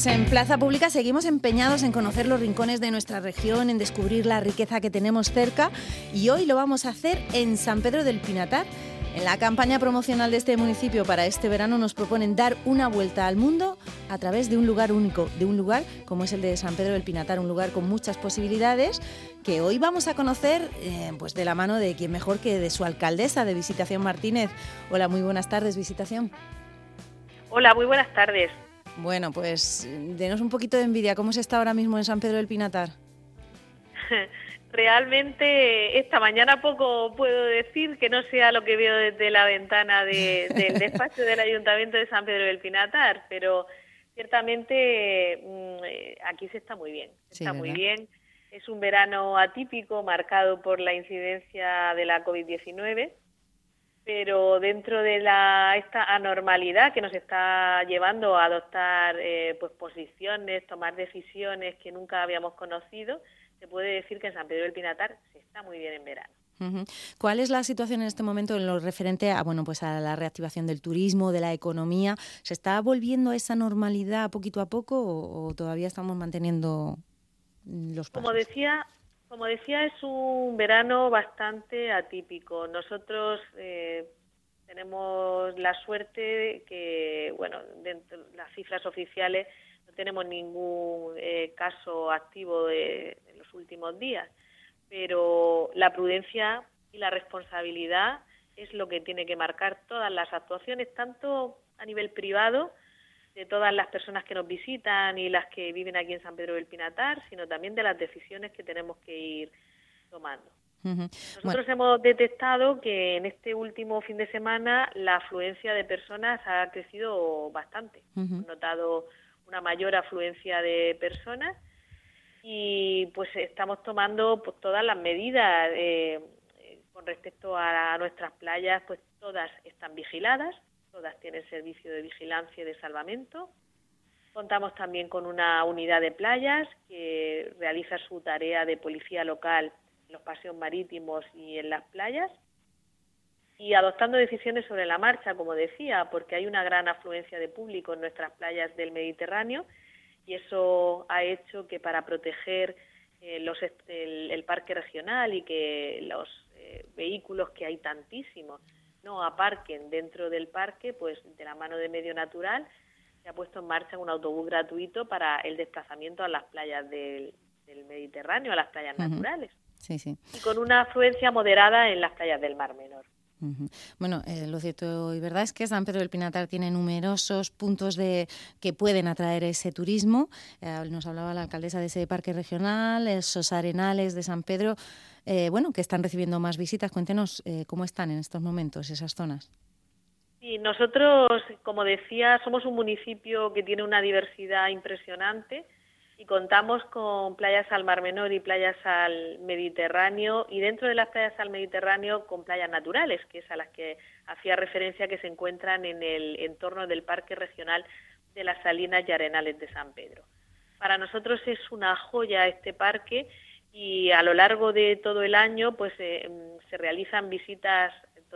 Pues en Plaza Pública seguimos empeñados en conocer los rincones de nuestra región, en descubrir la riqueza que tenemos cerca, y hoy lo vamos a hacer en San Pedro del Pinatar. En la campaña promocional de este municipio para este verano nos proponen dar una vuelta al mundo a través de un lugar único, de un lugar como es el de San Pedro del Pinatar, un lugar con muchas posibilidades que hoy vamos a conocer pues de la mano de quién mejor que de su alcaldesa, de Visitación Martínez. Hola, muy buenas tardes, Visitación. Hola, muy buenas tardes. Bueno, pues denos un poquito de envidia. ¿Cómo se está ahora mismo en San Pedro del Pinatar? Realmente esta mañana poco puedo decir que no sea lo que veo desde la ventana del despacho del Ayuntamiento de San Pedro del Pinatar, pero ciertamente aquí se está muy bien. Está muy bien. Es un verano atípico marcado por la incidencia de la COVID-19, pero dentro de esta anormalidad que nos está llevando a adoptar pues posiciones, tomar decisiones que nunca habíamos conocido, se puede decir que en San Pedro del Pinatar se está muy bien en verano. Uh-huh. ¿Cuál es la situación en este momento en lo referente a, pues a la reactivación del turismo, de la economía? ¿Se está volviendo a esa normalidad poquito a poco o todavía estamos manteniendo los pasos? Como decía, es un verano bastante atípico. Nosotros tenemos la suerte que, dentro de las cifras oficiales no tenemos ningún caso activo en los últimos días, pero la prudencia y la responsabilidad es lo que tiene que marcar todas las actuaciones, tanto a nivel privado, de todas las personas que nos visitan y las que viven aquí en San Pedro del Pinatar, sino también de las decisiones que tenemos que ir tomando. Uh-huh. Nosotros hemos detectado que en este último fin de semana la afluencia de personas ha crecido bastante. Uh-huh. Hemos notado una mayor afluencia de personas y pues estamos tomando pues todas las medidas con respecto a nuestras playas, pues todas están vigiladas. Todas tienen servicio de vigilancia y de salvamento. Contamos también con una unidad de playas que realiza su tarea de policía local en los paseos marítimos y en las playas. Y adoptando decisiones sobre la marcha, como decía, porque hay una gran afluencia de público en nuestras playas del Mediterráneo y eso ha hecho que para proteger el parque regional y que los vehículos, que hay tantísimos, no aparquen dentro del parque, pues de la mano de Medio Natural se ha puesto en marcha un autobús gratuito para el desplazamiento a las playas del Mediterráneo, a las playas uh-huh. naturales. Sí, sí. Y con una afluencia moderada en las playas del Mar Menor. Uh-huh. Bueno, lo cierto y verdad es que San Pedro del Pinatar tiene numerosos puntos que pueden atraer ese turismo. Nos hablaba la alcaldesa de ese parque regional, esos arenales de San Pedro, que están recibiendo más visitas. Cuéntenos cómo están en estos momentos esas zonas. Sí, nosotros, como decía, somos un municipio que tiene una diversidad impresionante y contamos con playas al Mar Menor y playas al Mediterráneo, y dentro de las playas al Mediterráneo con playas naturales, que es a las que hacía referencia, que se encuentran en el entorno del Parque Regional de las Salinas y Arenales de San Pedro. Para nosotros es una joya este parque y a lo largo de todo el año pues se realizan visitas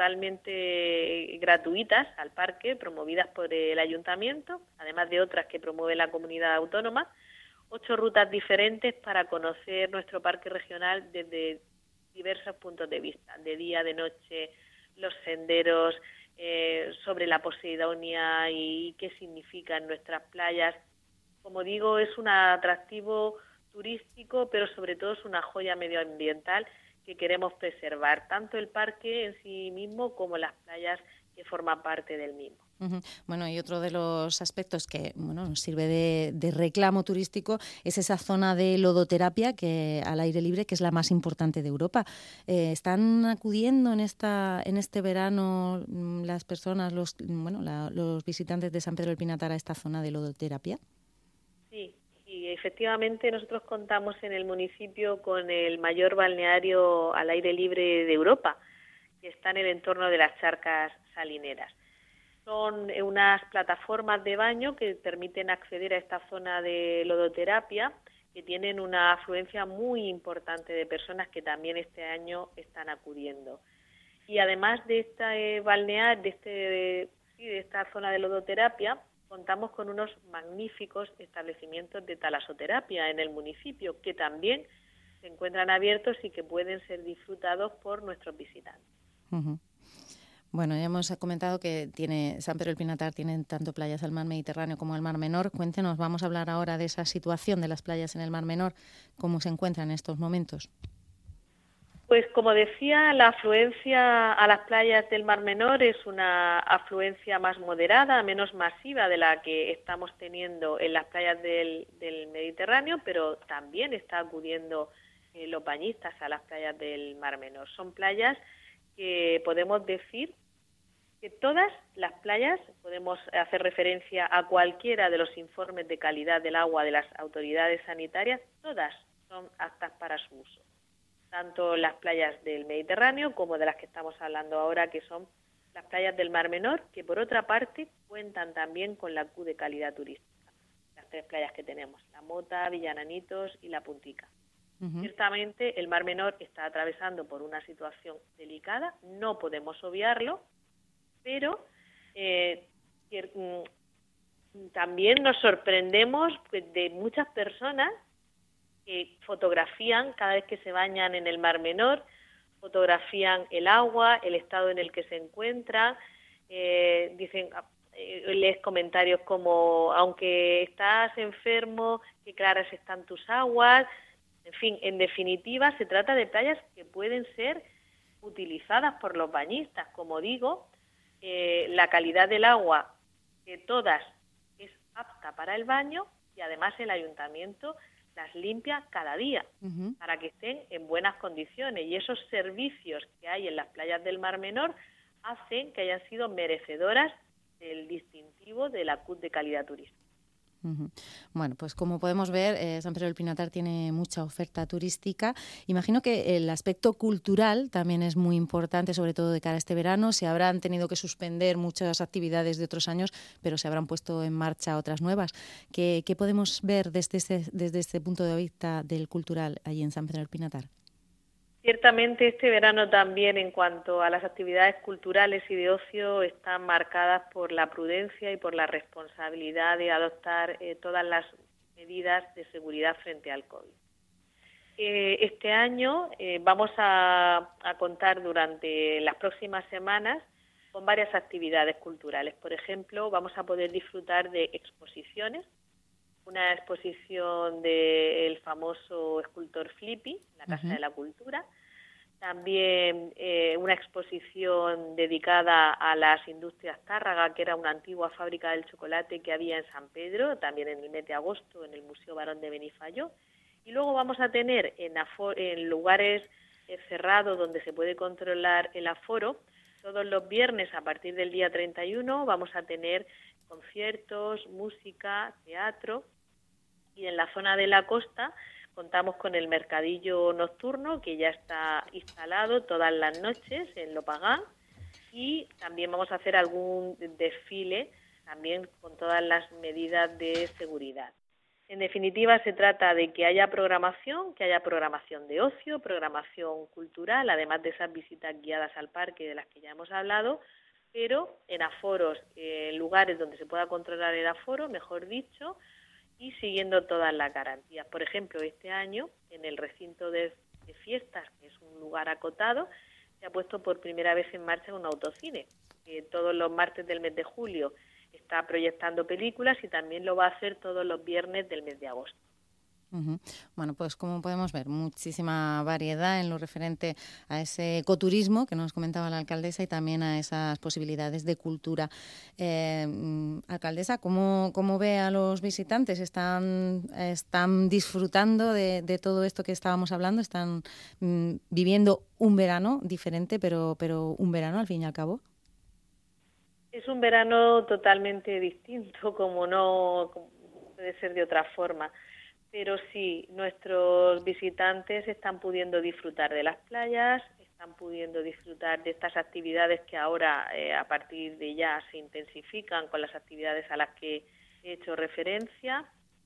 totalmente gratuitas al parque, promovidas por el Ayuntamiento, además de otras que promueve la comunidad autónoma. 8 rutas diferentes para conocer nuestro parque regional desde diversos puntos de vista, de día, de noche, los senderos, sobre la Posidonia y qué significan nuestras playas. Como digo, es un atractivo turístico, pero sobre todo es una joya medioambiental que queremos preservar, tanto el parque en sí mismo como las playas que forman parte del mismo. Uh-huh. Bueno, y otro de los aspectos que nos sirve de reclamo turístico es esa zona de lodoterapia que al aire libre, que es la más importante de Europa. ¿Están acudiendo en este verano las personas, los visitantes de San Pedro del Pinatar a esta zona de lodoterapia? Sí, y efectivamente nosotros contamos en el municipio con el mayor balneario al aire libre de Europa, que está en el entorno de las charcas salineras. Son unas plataformas de baño que permiten acceder a esta zona de lodoterapia, que tienen una afluencia muy importante de personas que también este año están acudiendo. Y además de esta balnear, de esta zona de lodoterapia, contamos con unos magníficos establecimientos de talasoterapia en el municipio que también se encuentran abiertos y que pueden ser disfrutados por nuestros visitantes. Uh-huh. Bueno, ya hemos comentado que San Pedro del Pinatar tiene tanto playas al mar Mediterráneo como al mar Menor. Cuéntenos, vamos a hablar ahora de esa situación de las playas en el mar Menor, cómo se encuentran en estos momentos. Pues como decía, la afluencia a las playas del Mar Menor es una afluencia más moderada, menos masiva de la que estamos teniendo en las playas del Mediterráneo, pero también está acudiendo los bañistas a las playas del Mar Menor. Son playas que podemos decir que todas las playas, podemos hacer referencia a cualquiera de los informes de calidad del agua de las autoridades sanitarias, todas son aptas para su uso. Tanto las playas del Mediterráneo como de las que estamos hablando ahora, que son las playas del Mar Menor, que por otra parte cuentan también con la Q de calidad turística. Las 3 playas que tenemos, La Mota, Villananitos y La Puntica. Uh-huh. Ciertamente el Mar Menor está atravesando por una situación delicada, no podemos obviarlo, pero también nos sorprendemos de muchas personas que fotografían cada vez que se bañan en el Mar Menor, fotografían el agua, el estado en el que se encuentra, lees comentarios como, aunque estás enfermo, qué claras están tus aguas. En fin, en definitiva, se trata de playas que pueden ser utilizadas por los bañistas. Como digo, la calidad del agua de todas es apta para el baño y además el ayuntamiento las limpia cada día, uh-huh, para que estén en buenas condiciones, y esos servicios que hay en las playas del Mar Menor hacen que hayan sido merecedoras del distintivo de la CUT de calidad turística. Uh-huh. Bueno, pues como podemos ver, San Pedro del Pinatar tiene mucha oferta turística. Imagino que el aspecto cultural también es muy importante, sobre todo de cara a este verano. Se habrán tenido que suspender muchas actividades de otros años, pero se habrán puesto en marcha otras nuevas. ¿Qué podemos ver desde este punto de vista del cultural allí en San Pedro del Pinatar? Ciertamente este verano también, en cuanto a las actividades culturales y de ocio, están marcadas por la prudencia y por la responsabilidad de adoptar todas las medidas de seguridad frente al COVID. Este año vamos a contar durante las próximas semanas con varias actividades culturales. Por ejemplo, vamos a poder disfrutar de exposiciones, una exposición del famoso escultor Flippy, la Casa, uh-huh, de la Cultura, también una exposición dedicada a las industrias Tárraga, que era una antigua fábrica del chocolate que había en San Pedro, también en el mes de agosto en el Museo Barón de Benifayó. Y luego vamos a tener en lugares cerrados donde se puede controlar el aforo, todos los viernes a partir del día 31 vamos a tener conciertos, música, teatro, y en la zona de la costa contamos con el mercadillo nocturno, que ya está instalado todas las noches en Lopagán, y también vamos a hacer algún desfile también con todas las medidas de seguridad. En definitiva, se trata de que haya programación de ocio, programación cultural, además de esas visitas guiadas al parque de las que ya hemos hablado, pero en aforos, en lugares donde se pueda controlar el aforo, mejor dicho, y siguiendo todas las garantías. Por ejemplo, este año, en el recinto de fiestas, que es un lugar acotado, se ha puesto por primera vez en marcha un autocine, que todos los martes del mes de julio está proyectando películas y también lo va a hacer todos los viernes del mes de agosto. Uh-huh. Bueno, pues como podemos ver, muchísima variedad en lo referente a ese ecoturismo que nos comentaba la alcaldesa y también a esas posibilidades de cultura. Alcaldesa, ¿cómo ve a los visitantes? ¿Están disfrutando de todo esto que estábamos hablando? ¿Están viviendo un verano diferente, pero un verano al fin y al cabo? Es un verano totalmente distinto, como no puede ser de otra forma. Pero sí, nuestros visitantes están pudiendo disfrutar de las playas, están pudiendo disfrutar de estas actividades que ahora, a partir de ya, se intensifican con las actividades a las que he hecho referencia.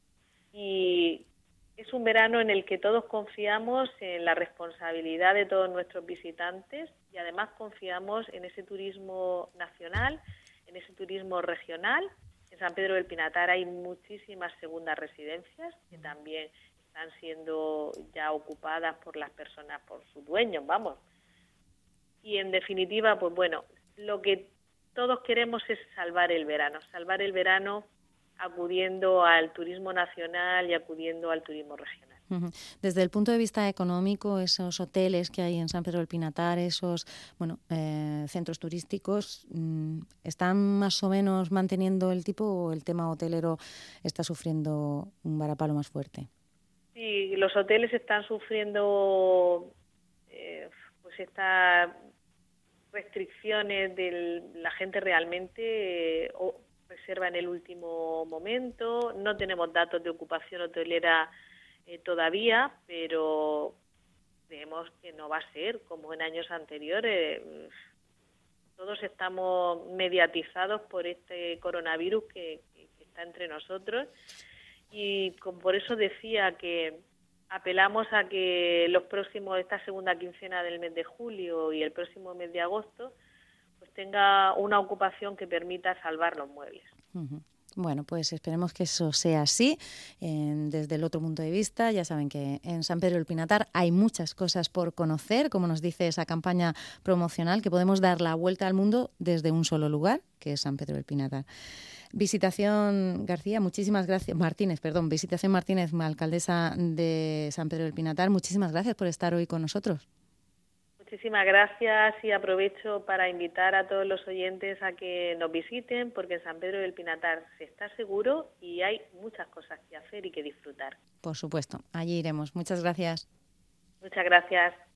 Y es un verano en el que todos confiamos en la responsabilidad de todos nuestros visitantes y además confiamos en ese turismo nacional, en ese turismo regional En San Pedro del Pinatar hay muchísimas segundas residencias que también están siendo ya ocupadas por las personas, por sus dueños, vamos. Y en definitiva, pues bueno, lo que todos queremos es salvar el verano acudiendo al turismo nacional y acudiendo al turismo regional. Desde el punto de vista económico, esos hoteles que hay en San Pedro del Pinatar, esos centros turísticos, ¿están más o menos manteniendo el tipo o el tema hotelero está sufriendo un varapalo más fuerte? Sí, los hoteles están sufriendo pues estas restricciones la gente realmente reserva en el último momento. No tenemos datos de ocupación hotelera todavía, pero creemos que no va a ser como en años anteriores. Todos estamos mediatizados por este coronavirus que está entre nosotros y por eso decía que apelamos a que esta segunda quincena del mes de julio y el próximo mes de agosto pues tenga una ocupación que permita salvar los muebles. Bueno, pues esperemos que eso sea así. Desde el otro punto de vista, ya saben que en San Pedro del Pinatar hay muchas cosas por conocer, como nos dice esa campaña promocional, que podemos dar la vuelta al mundo desde un solo lugar, que es San Pedro del Pinatar. Visitación Martínez, alcaldesa de San Pedro del Pinatar, muchísimas gracias por estar hoy con nosotros. Muchísimas gracias y aprovecho para invitar a todos los oyentes a que nos visiten porque en San Pedro del Pinatar se está seguro y hay muchas cosas que hacer y que disfrutar. Por supuesto, allí iremos. Muchas gracias. Muchas gracias.